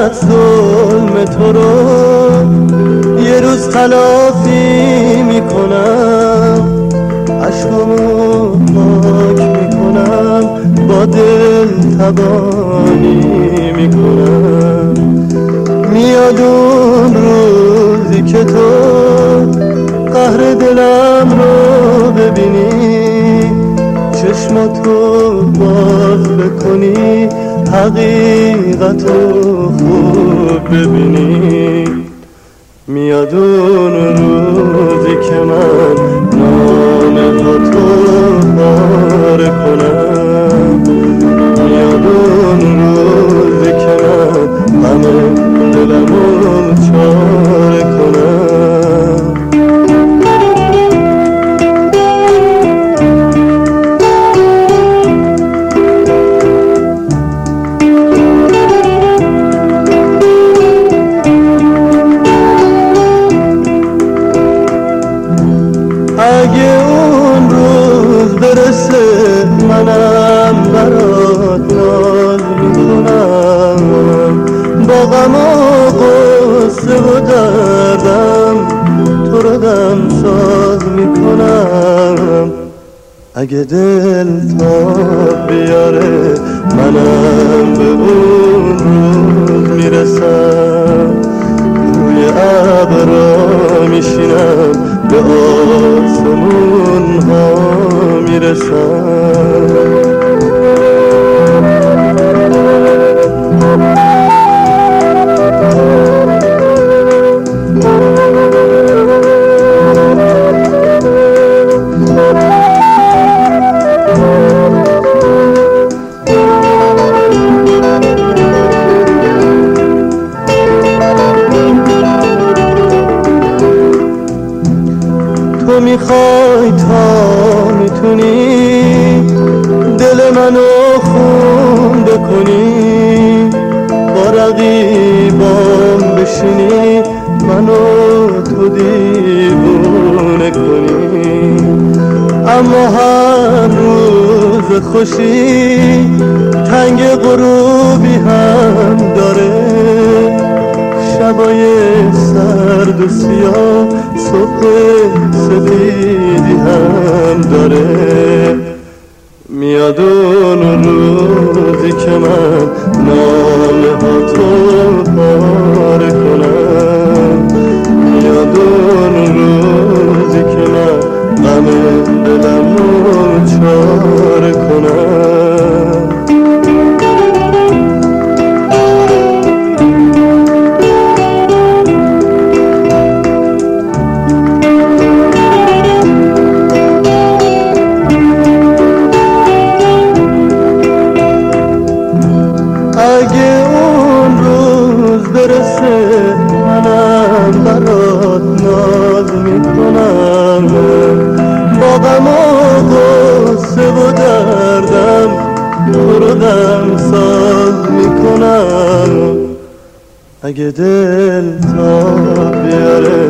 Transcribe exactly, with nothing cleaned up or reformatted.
فقط ظلم تو رو یه روز تلافی میکنم، عشقامو پاک میکنم، با دل تبانی میکنم. میاد اون روزی که تو قهر دلم رو ببینی، چشماتو باز بکنی، حقیقتو خوب ببینی. میاد اون روزی که من نامه ها تو پاره کنم، میاد اون روزی که من غم دلمو چاره کنم. اگه اون روز برسه منم برات ناز میکنم، با غم و غصه و دردم تو رو دم ساز میکنم. اگه دل تاب بیاره منم به اون روز میرسم، روی ابرا میشینم، به آسمون ها میرسم. تو میخوای تا میتونی دل منو خون بکنی، با رقیبام بشینی، منو تو دیوونه کنی. اما هر روز خوشی تنگ غروبی هم داره، شبای سرد و سیاه صبح سفیدی هم داره. میاد اون روزی که من نامه ها تو پاره کنم، میاد اون روزی که من غم دلم رو چاره کنم. اگه اون روز برسه منم برات ناز میکنم، با غم و غصه و دردم تو رو دم ساز میکنم. اگه دل تا بیاره